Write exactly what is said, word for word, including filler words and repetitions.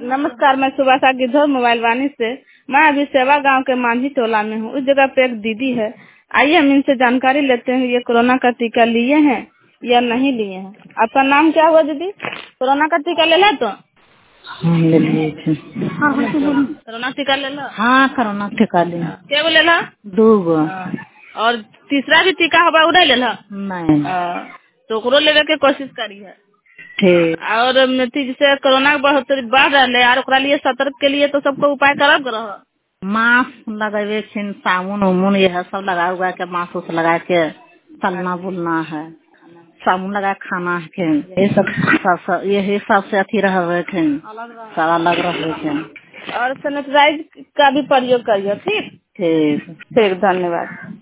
नमस्कार, मैं सुभाषा गिद्धौर मोबाइल वाणी से। मैं अभी सेवा गांव के मांझी टोला में हूँ। उस जगह पे एक दीदी है। आइए हम इनसे जानकारी लेते हैं, ये कोरोना का टीका लिए हैं या नहीं लिए हैं। आपका नाम क्या हुआ दीदी? कोरोना का टीका ले ला तो हाँ ले लिए थे। हाँ हाँ तो बोलो। कोरोना टीका ले लो। हाँ कोरोना टीका ले क्या बोले ला? दो गो। हाँ। और तीसरा भी टीका होगा उड़े ले ला? नहीं। हाँ। तो ओकरो लेवे के कोशिश करी है। ठीक। और अथी जैसे कोरोना के बहुत बढ़ रहा है और ओकरा लिए सतर्क के लिए तो सबको उपाय करब रह। मास्क लगावे छिन, साबुन उमुन यह सब लगा उगा के मास्क उस लगा के चलना बुलना है, साबुन लगा के खाना है के ये सब सब सब यही सब से अथी रहे थे, सब अलग रहे थे। और सैनिटाइज का भी प्रयोग करिए। ठीक ठीक ठीक, धन्यवाद।